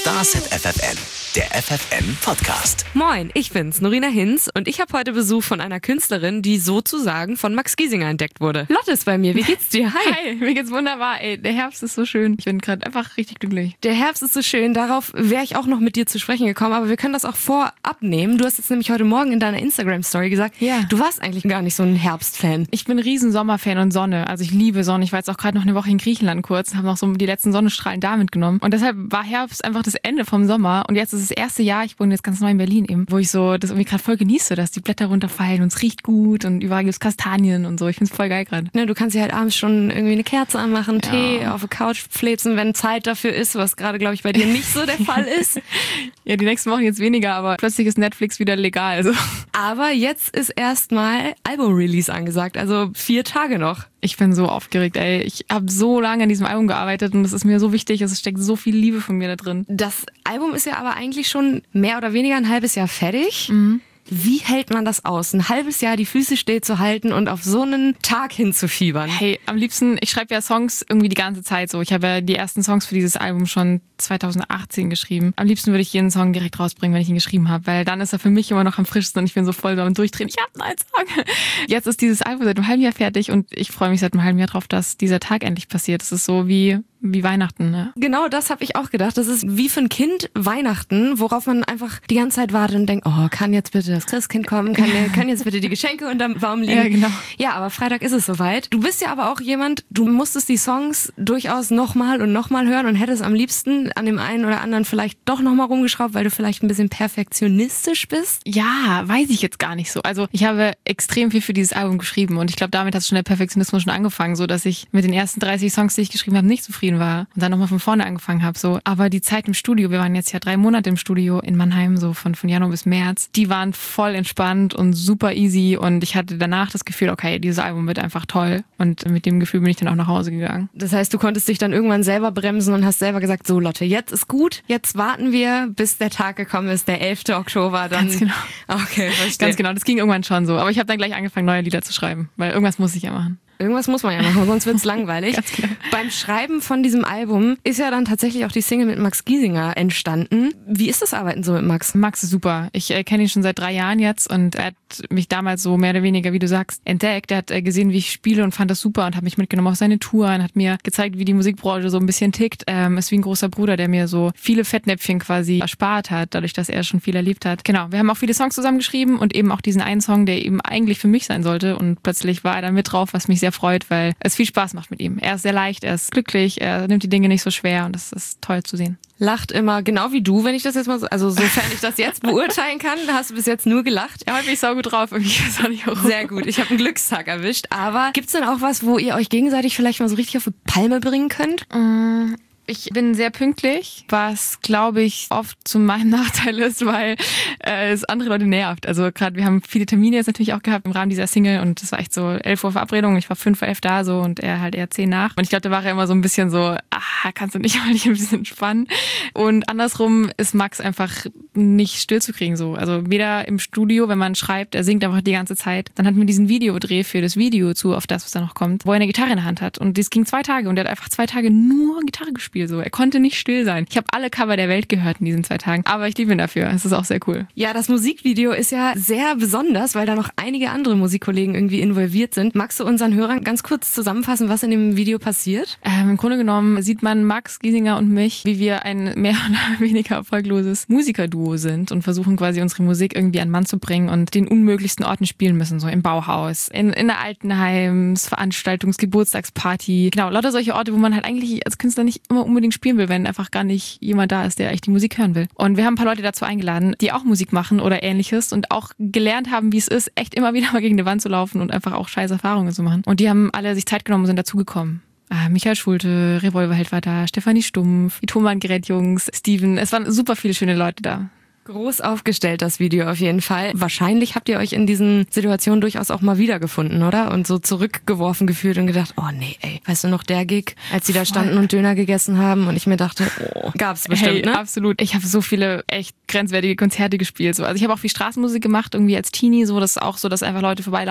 Starset FFN, der FFN-Podcast. Moin, ich bin's, Norina Hinz, und ich habe heute Besuch von einer Künstlerin, die sozusagen von Max Giesinger entdeckt wurde. Lotte ist bei mir, wie geht's dir? Hi. Hi, mir geht's wunderbar. Ey, der Herbst ist so schön. Ich bin gerade einfach richtig glücklich. Der Herbst ist so schön, darauf wäre ich auch noch mit dir zu sprechen gekommen, aber wir können das auch vorab nehmen. Du hast jetzt nämlich heute Morgen in deiner Instagram-Story gesagt, Ja. Du warst eigentlich gar nicht so ein Herbstfan. Ich bin ein riesen Sommerfan und Sonne. Also ich liebe Sonne. Ich war jetzt auch gerade noch eine Woche in Griechenland kurz, habe noch so die letzten Sonnenstrahlen da mitgenommen. Und deshalb war Herbst einfach das Ende vom Sommer. Und jetzt ist das erste Jahr, ich wohne jetzt ganz neu in Berlin eben, wo ich so das irgendwie gerade voll genieße, dass die Blätter runterfallen und es riecht gut und überall gibt's Kastanien und so. Ich find's voll geil gerade. Ne, du kannst dir halt abends schon irgendwie eine Kerze anmachen, Tee auf der Couch fläzen, wenn Zeit dafür ist, was gerade, glaube ich, bei dir nicht so der Fall ist. Ja, die nächsten Wochen jetzt weniger, aber plötzlich ist Netflix wieder legal. Also. Aber jetzt ist erstmal Album-Release angesagt, also 4 Tage noch. Ich bin so aufgeregt, ey. Ich habe so lange an diesem Album gearbeitet und es ist mir so wichtig. Es steckt so viel Liebe von mir da drin. Das Album ist ja aber eigentlich schon mehr oder weniger ein halbes Jahr fertig. Wie hält man das aus? Ein halbes Jahr die Füße still zu halten und auf so einen Tag hinzufiebern? Hey, am liebsten, ich schreibe ja Songs irgendwie die ganze Zeit so. Ich habe ja die ersten Songs für dieses Album schon 2018 geschrieben. Am liebsten würde ich jeden Song direkt rausbringen, wenn ich ihn geschrieben habe, weil dann ist er für mich immer noch am frischsten und ich bin so voll am Durchdrehen. Ich habe einen neuen Song. Jetzt ist dieses Album seit einem halben Jahr fertig und ich freue mich seit einem halben Jahr drauf, dass dieser Tag endlich passiert. Es ist so wie Weihnachten, ne? Genau, das habe ich auch gedacht. Das ist wie für ein Kind Weihnachten, worauf man einfach die ganze Zeit wartet und denkt, oh, kann jetzt bitte das Christkind kommen? Kann jetzt bitte die Geschenke unterm Baum liegen? Ja, genau. Ja, aber Freitag ist es soweit. Du bist ja aber auch jemand, du musstest die Songs durchaus nochmal und nochmal hören und hättest am liebsten an dem einen oder anderen vielleicht doch nochmal rumgeschraubt, weil du vielleicht ein bisschen perfektionistisch bist. Ja, weiß ich jetzt gar nicht so. Also ich habe extrem viel für dieses Album geschrieben und ich glaube, damit hat schon der Perfektionismus schon angefangen, so dass ich mit den ersten 30 Songs, die ich geschrieben habe, nicht zufrieden war und dann nochmal von vorne angefangen habe. So. Aber die Zeit im Studio, wir waren jetzt ja 3 Monate im Studio in Mannheim, so von Januar bis März, die waren voll entspannt und super easy und ich hatte danach das Gefühl, okay, dieses Album wird einfach toll und mit dem Gefühl bin ich dann auch nach Hause gegangen. Das heißt, du konntest dich dann irgendwann selber bremsen und hast selber gesagt, so Lotte, jetzt ist gut, jetzt warten wir, bis der Tag gekommen ist, der 11. Oktober. Dann. Ganz genau. Okay, verstehe. Ganz genau, das ging irgendwann schon so. Aber ich habe dann gleich angefangen, neue Lieder zu schreiben, weil irgendwas muss ich ja machen. Irgendwas muss man ja machen, sonst wird's langweilig. Ganz genau. Beim Schreiben von diesem Album ist ja dann tatsächlich auch die Single mit Max Giesinger entstanden. Wie ist das Arbeiten so mit Max? Max ist super. Ich kenne ihn schon seit 3 Jahren jetzt und er hat mich damals so mehr oder weniger, wie du sagst, entdeckt. Er hat gesehen, wie ich spiele und fand das super und hat mich mitgenommen auf seine Touren, hat mir gezeigt, wie die Musikbranche so ein bisschen tickt. Ist wie ein großer Bruder, der mir so viele Fettnäpfchen quasi erspart hat, dadurch, dass er schon viel erlebt hat. Genau, wir haben auch viele Songs zusammen geschrieben und eben auch diesen einen Song, der eben eigentlich für mich sein sollte und plötzlich war er dann mit drauf, was mich sehr freut, weil es viel Spaß macht mit ihm. Er ist sehr leicht, er ist glücklich, er nimmt die Dinge nicht so schwer und das ist toll zu sehen. Lacht immer, genau wie du, wenn ich das jetzt mal so, also sofern ich das jetzt beurteilen kann, hast du bis jetzt nur gelacht. Ja, heute bin ich saugut drauf. Ich weiß auch nicht warum. Sehr gut, ich habe einen Glückstag erwischt. Aber gibt's denn auch was, wo ihr euch gegenseitig vielleicht mal so richtig auf die Palme bringen könnt? Ich bin sehr pünktlich, was, glaube ich, oft zu meinem Nachteil ist, weil es andere Leute nervt. Also gerade, wir haben viele Termine jetzt natürlich auch gehabt im Rahmen dieser Single und das war echt so 11 Uhr Verabredung. Ich war 5 vor 11 da so und er halt eher 10 nach. Und ich glaube, da war er immer so ein bisschen so, kannst du nicht mal dich ein bisschen entspannen? Und andersrum ist Max einfach nicht still zu kriegen so. Also weder im Studio, wenn man schreibt, er singt einfach die ganze Zeit. Dann hatten wir diesen Videodreh für das Video zu, auf das, was da noch kommt, wo er eine Gitarre in der Hand hat. Und das ging 2 Tage und er hat einfach 2 Tage nur Gitarre gespielt. So. Er konnte nicht still sein. Ich habe alle Cover der Welt gehört in diesen 2 Tagen. Aber ich liebe ihn dafür. Es ist auch sehr cool. Ja, das Musikvideo ist ja sehr besonders, weil da noch einige andere Musikkollegen irgendwie involviert sind. Magst du unseren Hörern ganz kurz zusammenfassen, was in dem Video passiert? Im Grunde genommen sieht man Max Giesinger und mich, wie wir ein mehr oder weniger erfolgloses Musikerduo sind und versuchen quasi unsere Musik irgendwie an Mann zu bringen und den unmöglichsten Orten spielen müssen. So im Bauhaus, in der Altenheimsveranstaltungs-, Geburtstagsparty. Genau, lauter solche Orte, wo man halt eigentlich als Künstler nicht immer unbedingt spielen will, wenn einfach gar nicht jemand da ist, der echt die Musik hören will. Und wir haben ein paar Leute dazu eingeladen, die auch Musik machen oder ähnliches und auch gelernt haben, wie es ist, echt immer wieder mal gegen die Wand zu laufen und einfach auch scheiß Erfahrungen zu machen. Und die haben alle sich Zeit genommen und sind dazugekommen. Michael Schulte, Revolverheld war da, Stefanie Stumpf, die Thomann-Gerät-Jungs, Steven. Es waren super viele schöne Leute da. Groß aufgestellt, das Video auf jeden Fall. Wahrscheinlich habt ihr euch in diesen Situationen durchaus auch mal wiedergefunden, oder? Und so zurückgeworfen gefühlt und gedacht, oh nee, ey, weißt du noch der Gig, als sie da standen und Döner gegessen haben und ich mir dachte, oh, gab's bestimmt, ne? Absolut. Ich habe so viele echt grenzwertige Konzerte gespielt. So. Also ich habe auch viel Straßenmusik gemacht, irgendwie als Teenie, so das ist auch so, dass einfach Leute vorbeilaufen und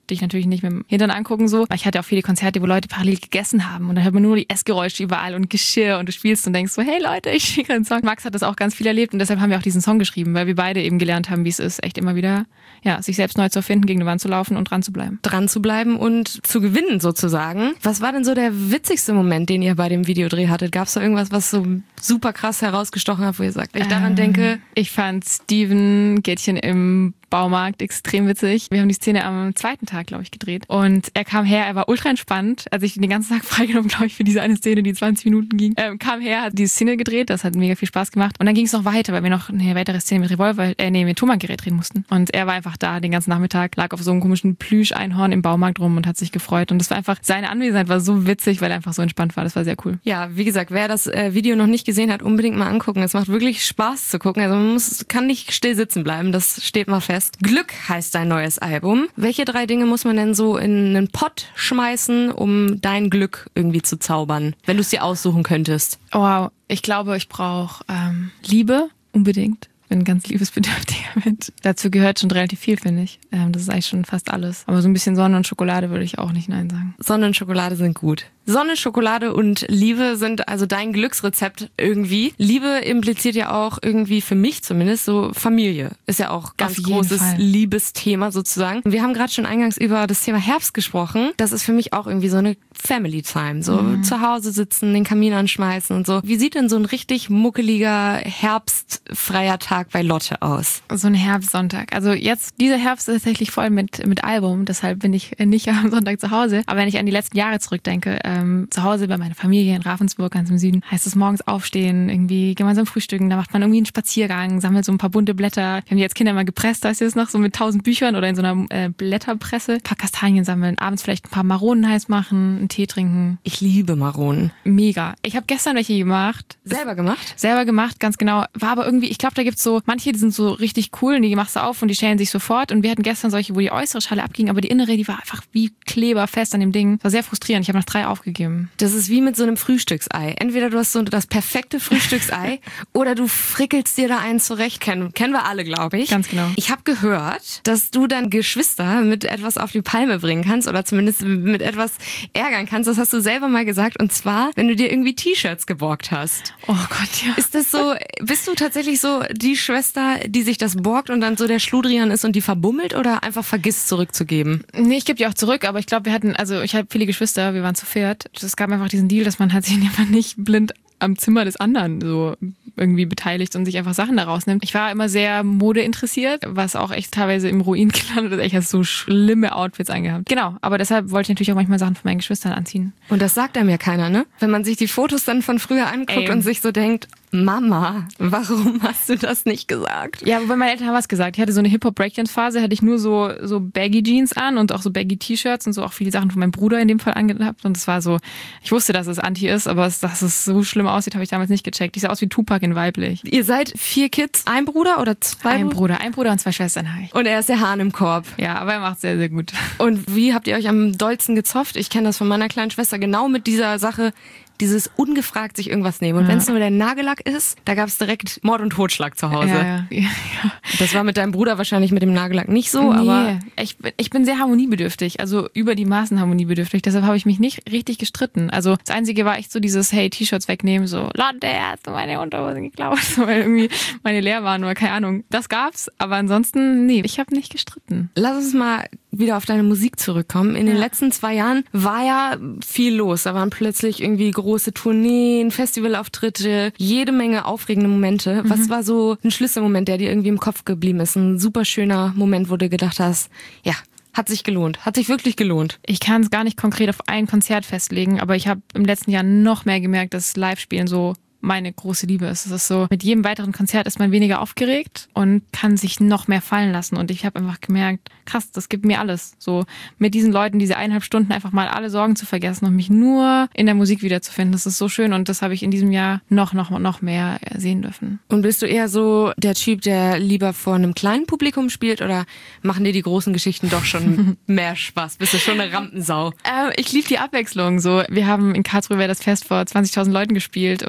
dich natürlich nicht mit dem Hintern angucken so. Ich hatte auch viele Konzerte, wo Leute parallel gegessen haben und dann hört man nur die Essgeräusche überall und Geschirr und du spielst und denkst so, hey Leute, ich spiele einen Song. Max hat das auch ganz viel erlebt und deshalb haben wir auch diesen Song geschrieben, weil wir beide eben gelernt haben, wie es ist, echt immer wieder sich selbst neu zu erfinden, gegen eine Wand zu laufen und dran zu bleiben. Dran zu bleiben und zu gewinnen sozusagen. Was war denn so der witzigste Moment, den ihr bei dem Videodreh hattet? Gab es da irgendwas, was so super krass herausgestochen hat, wo ihr sagt, wenn ich daran denke? Ich fand Steven Gärtchen im Baumarkt extrem witzig. Wir haben die Szene am zweiten Tag, glaube ich, gedreht. Und er kam her, er war ultra entspannt. Also ich den ganzen Tag freigenommen, glaube ich, für diese eine Szene, die 20 Minuten ging. Kam her, hat diese Szene gedreht, das hat mega viel Spaß gemacht. Und dann ging es noch weiter, weil wir noch eine weitere Szene mit mit Thomann-Gerät drehen mussten. Und er war einfach da den ganzen Nachmittag, lag auf so einem komischen Plüsch-Einhorn im Baumarkt rum und hat sich gefreut. Und das war einfach, seine Anwesenheit war so witzig, weil er einfach so entspannt war. Das war sehr cool. Ja, wie gesagt, wer das Video noch nicht gesehen hat, unbedingt mal angucken. Es macht wirklich Spaß zu gucken. Also man kann nicht still sitzen bleiben, das steht mal fest. Glück heißt dein neues Album. Welche 3 Dinge muss man denn so in einen Pott schmeißen, um dein Glück irgendwie zu zaubern, wenn du es dir aussuchen könntest? Wow, ich glaube, ich brauche Liebe unbedingt. Ich bin ein ganz liebesbedürftiger Mensch. Dazu gehört schon relativ viel, finde ich. Das ist eigentlich schon fast alles. Aber so ein bisschen Sonne und Schokolade würde ich auch nicht nein sagen. Sonne und Schokolade sind gut. Sonne, Schokolade und Liebe sind also dein Glücksrezept irgendwie. Liebe impliziert ja auch irgendwie, für mich zumindest, so Familie. Ist ja auch ganz großes Liebesthema sozusagen. Wir haben gerade schon eingangs über das Thema Herbst gesprochen. Das ist für mich auch irgendwie so eine Family Time. So zu Hause sitzen, den Kamin anschmeißen und so. Wie sieht denn so ein richtig muckeliger, herbstfreier Tag bei Lotte aus? So ein Herbstsonntag. Also jetzt, dieser Herbst ist tatsächlich voll mit Album. Deshalb bin ich nicht am Sonntag zu Hause. Aber wenn ich an die letzten Jahre zurückdenke, zu Hause bei meiner Familie in Ravensburg, ganz im Süden, heißt es morgens aufstehen, irgendwie gemeinsam frühstücken, da macht man irgendwie einen Spaziergang, sammelt so ein paar bunte Blätter. Wir haben die als Kinder mal gepresst, da ist jetzt noch so mit 1000 Büchern oder in so einer Blätterpresse. Ein paar Kastanien sammeln, abends vielleicht ein paar Maronen heiß machen, einen Tee trinken. Ich liebe Maronen. Mega. Ich habe gestern welche gemacht. Selber gemacht? Selber gemacht, ganz genau. War aber irgendwie, ich glaube, da gibt's so, manche, die sind so richtig cool und die machst du auf und die schälen sich sofort. Und wir hatten gestern solche, wo die äußere Schale abging, aber die innere, die war einfach wie Kleber fest an dem Ding. War sehr frustrierend. Ich habe noch 3 aufgegeben. Das ist wie mit so einem Frühstücksei. Entweder du hast so das perfekte Frühstücksei oder du frickelst dir da einen zurecht. Kennen wir alle, glaube ich. Ganz genau. Ich habe gehört, dass du dann Geschwister mit etwas auf die Palme bringen kannst oder zumindest mit etwas ärgern kannst. Das hast du selber mal gesagt. Und zwar, wenn du dir irgendwie T-Shirts geborgt hast. Oh Gott, ja. Ist das so, bist du tatsächlich so die Schwester, die sich das borgt und dann so der Schludrian ist und die verbummelt oder einfach vergisst zurückzugeben? Nee, ich gebe die auch zurück, aber ich glaube, ich habe viele Geschwister, wir waren zu 4. Es gab einfach diesen Deal, dass man halt sich einfach nicht blind am Zimmer des anderen so irgendwie beteiligt und sich einfach Sachen da rausnimmt. Ich war immer sehr modeinteressiert, was auch echt teilweise im Ruin gelandet ist. Ich habe so schlimme Outfits angehabt. Genau, aber deshalb wollte ich natürlich auch manchmal Sachen von meinen Geschwistern anziehen. Und das sagt einem ja keiner, ne? Wenn man sich die Fotos dann von früher anguckt und sich so denkt, Mama, warum hast du das nicht gesagt? Ja, wobei meine Eltern haben was gesagt. Ich hatte so eine Hip-Hop-Breakdance-Phase, hatte ich nur so Baggy-Jeans an und auch so Baggy-T-Shirts und so auch viele Sachen von meinem Bruder in dem Fall angehabt. Und es war so, ich wusste, dass es anti ist, aber dass es so schlimm aussieht, habe ich damals nicht gecheckt. Ich sah aus wie Tupac in weiblich. Ihr seid 4 Kids, ein Bruder oder 2? Ein Bruder und 2 Schwestern habe ich. Und er ist der Hahn im Korb. Ja, aber er macht sehr, sehr gut. Und wie habt ihr euch am dollsten gezofft? Ich kenne das von meiner kleinen Schwester genau mit dieser Sache, dieses ungefragt sich irgendwas nehmen. Und wenn es nur der Nagellack ist, da gab es direkt Mord und Totschlag zu Hause. Ja. Das war mit deinem Bruder wahrscheinlich mit dem Nagellack nicht so, nee, aber... Ich bin sehr harmoniebedürftig, also über die Maßen harmoniebedürftig. Deshalb habe ich mich nicht richtig gestritten. Also das Einzige war echt so dieses, hey, T-Shirts wegnehmen, so, Lotte, hast du meine Unterhosen geklaut? So, weil irgendwie meine leer waren oder keine Ahnung. Das gab's, aber ansonsten, nee, ich habe nicht gestritten. Lass uns mal wieder auf deine Musik zurückkommen. In den letzten 2 Jahren war ja viel los. Da waren plötzlich irgendwie große Tourneen, Festivalauftritte, jede Menge aufregende Momente. Was war so ein Schlüsselmoment, der dir irgendwie im Kopf geblieben ist? Ein super schöner Moment, wo du gedacht hast, ja, hat sich gelohnt. Hat sich wirklich gelohnt. Ich kann es gar nicht konkret auf ein Konzert festlegen, aber ich habe im letzten Jahr noch mehr gemerkt, dass Live-Spielen so meine große Liebe ist. Es ist so, mit jedem weiteren Konzert ist man weniger aufgeregt und kann sich noch mehr fallen lassen. Und ich habe einfach gemerkt, krass, das gibt mir alles. So mit diesen Leuten diese 1,5 Stunden einfach mal alle Sorgen zu vergessen und mich nur in der Musik wiederzufinden. Das ist so schön und das habe ich in diesem Jahr noch mehr sehen dürfen. Und bist du eher so der Typ, der lieber vor einem kleinen Publikum spielt oder machen dir die großen Geschichten doch schon mehr Spaß? Bist du schon eine Rampensau? Ich liebe die Abwechslung. So, wir haben in Karlsruhe das Fest vor 20.000 Leuten gespielt und dann auch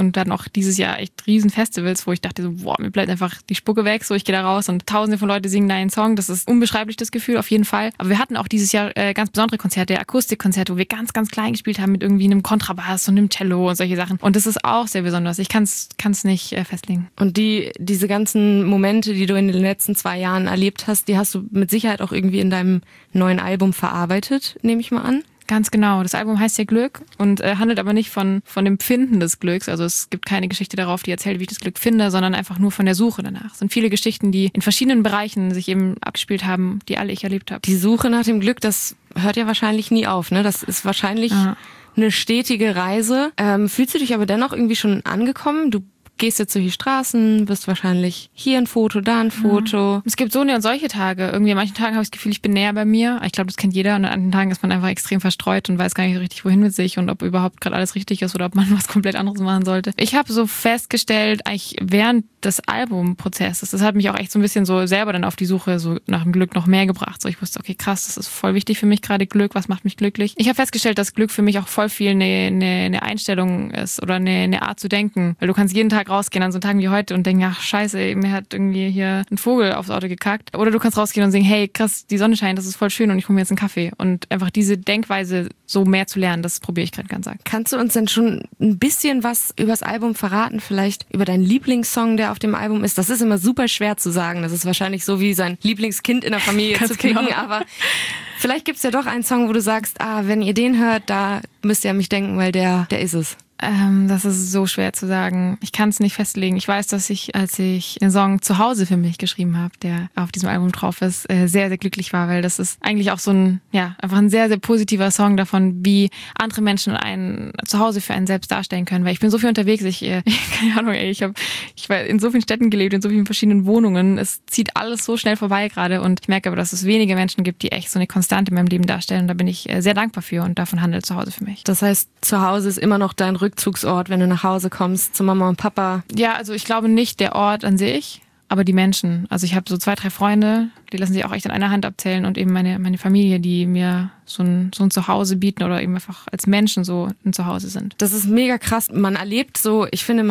auch dieses Jahr echt riesen Festivals, wo ich dachte so, boah, mir bleibt einfach die Spucke weg, so ich gehe da raus und tausende von Leuten singen da einen Song. Das ist unbeschreiblich, das Gefühl, auf jeden Fall. Aber wir hatten auch dieses Jahr ganz besondere Konzerte, Akustikkonzerte, wo wir ganz, ganz klein gespielt haben mit irgendwie einem Kontrabass und einem Cello und solche Sachen. Und das ist auch sehr besonders. Ich kann es nicht festlegen. Und diese ganzen Momente, die du in den letzten 2 Jahren erlebt hast, die hast du mit Sicherheit auch irgendwie in deinem neuen Album verarbeitet, nehme ich mal an. Ganz genau. Das Album heißt ja Glück und handelt aber nicht von dem Finden des Glücks. Also es gibt keine Geschichte darauf, die erzählt, wie ich das Glück finde, sondern einfach nur von der Suche danach. Es sind viele Geschichten, die in verschiedenen Bereichen sich eben abgespielt haben, die alle ich erlebt habe. Die Suche nach dem Glück, das hört ja wahrscheinlich nie auf, ne? Das ist wahrscheinlich eine stetige Reise. Fühlst du dich aber dennoch irgendwie schon angekommen? Du gehst jetzt durch die Straßen, bist wahrscheinlich hier ein Foto, da ein Foto. Es gibt so eine und solche Tage. Irgendwie an manchen Tagen habe ich das Gefühl, ich bin näher bei mir. Ich glaube, das kennt jeder. Und an anderen Tagen ist man einfach extrem verstreut und weiß gar nicht so richtig, wohin mit sich und ob überhaupt gerade alles richtig ist oder ob man was komplett anderes machen sollte. Ich habe so festgestellt, eigentlich während des Albumprozesses, das hat mich auch echt so ein bisschen so selber dann auf die Suche so nach dem Glück noch mehr gebracht. So, ich wusste, okay, krass, das ist voll wichtig für mich gerade, Glück, was macht mich glücklich? Ich habe festgestellt, dass Glück für mich auch voll viel eine Einstellung ist oder eine Art zu denken. Weil du kannst jeden Tag rausgehen an so Tagen wie heute und denken, ach scheiße, ey, mir hat irgendwie hier ein Vogel aufs Auto gekackt. Oder du kannst rausgehen und sagen, hey krass, die Sonne scheint, das ist voll schön und ich hole mir jetzt einen Kaffee. Und einfach diese Denkweise so mehr zu lernen, das probiere ich gerade ganz arg. Kannst du uns denn schon ein bisschen was übers Album verraten? Vielleicht über deinen Lieblingssong, der auf dem Album ist? Das ist immer super schwer zu sagen. Das ist wahrscheinlich so wie sein Lieblingskind in der Familie zu picken. Genau. Aber vielleicht gibt's ja doch einen Song, wo du sagst, wenn ihr den hört, da müsst ihr an mich denken, weil der ist es. Das ist so schwer zu sagen. Ich kann es nicht festlegen. Ich weiß, dass ich, als ich den Song zu Hause für mich geschrieben habe, der auf diesem Album drauf ist, sehr, sehr glücklich war, weil das ist eigentlich auch so einfach ein sehr, sehr positiver Song davon, wie andere Menschen ein Zuhause für einen selbst darstellen können. Weil ich bin so viel unterwegs, keine Ahnung, ich war in so vielen Städten gelebt, in so vielen verschiedenen Wohnungen. Es zieht alles so schnell vorbei gerade und ich merke aber, dass es wenige Menschen gibt, die echt so eine Konstante in meinem Leben darstellen. Und da bin ich sehr dankbar für und davon handelt Zuhause für mich. Das heißt, Zuhause ist immer noch dein Rückzugsort, wenn du nach Hause kommst, zu Mama und Papa? Ja, also ich glaube nicht der Ort an sich, aber die Menschen. Also ich habe so 2, 3 Freunde, die lassen sich auch echt an einer Hand abzählen und eben meine Familie, die mir so ein Zuhause bieten oder eben einfach als Menschen so ein Zuhause sind. Das ist mega krass. Man erlebt so, ich finde,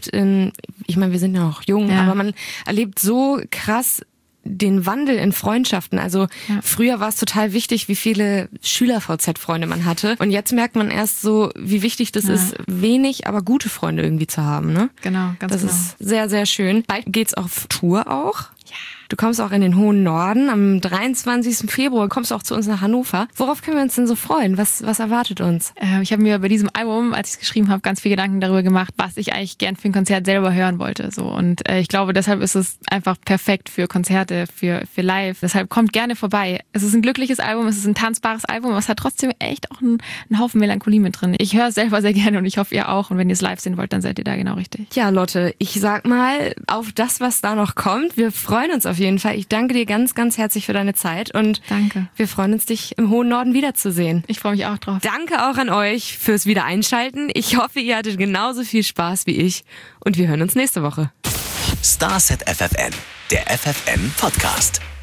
ich meine, wir sind ja noch jung, aber man erlebt so krass den Wandel in Freundschaften. Also früher war es total wichtig, wie viele Schüler-VZ-Freunde man hatte. Und jetzt merkt man erst so, wie wichtig das ist, wenig, aber gute Freunde irgendwie zu haben. Ne? Genau, ganz das genau. Das ist sehr, sehr schön. Bald geht's auf Tour auch. Ja. Du kommst auch in den hohen Norden. Am 23. Februar kommst du auch zu uns nach Hannover. Worauf können wir uns denn so freuen? Was erwartet uns? Ich habe mir bei diesem Album, als ich es geschrieben habe, ganz viel Gedanken darüber gemacht, was ich eigentlich gern für ein Konzert selber hören wollte. So. Und ich glaube, deshalb ist es einfach perfekt für Konzerte, für live. Deshalb kommt gerne vorbei. Es ist ein glückliches Album, es ist ein tanzbares Album, aber es hat trotzdem echt auch einen Haufen Melancholie mit drin. Ich höre es selber sehr gerne und ich hoffe, ihr auch. Und wenn ihr es live sehen wollt, dann seid ihr da genau richtig. Ja, Lotte, ich sag mal, auf das, was da noch kommt. Wir freuen uns auf jeden Fall. Ich danke dir ganz, ganz herzlich für deine Zeit und danke. Wir freuen uns, dich im hohen Norden wiederzusehen. Ich freue mich auch drauf. Danke auch an euch fürs Wiedereinschalten. Ich hoffe, ihr hattet genauso viel Spaß wie ich und wir hören uns nächste Woche. Starset FFN, der FFN Podcast.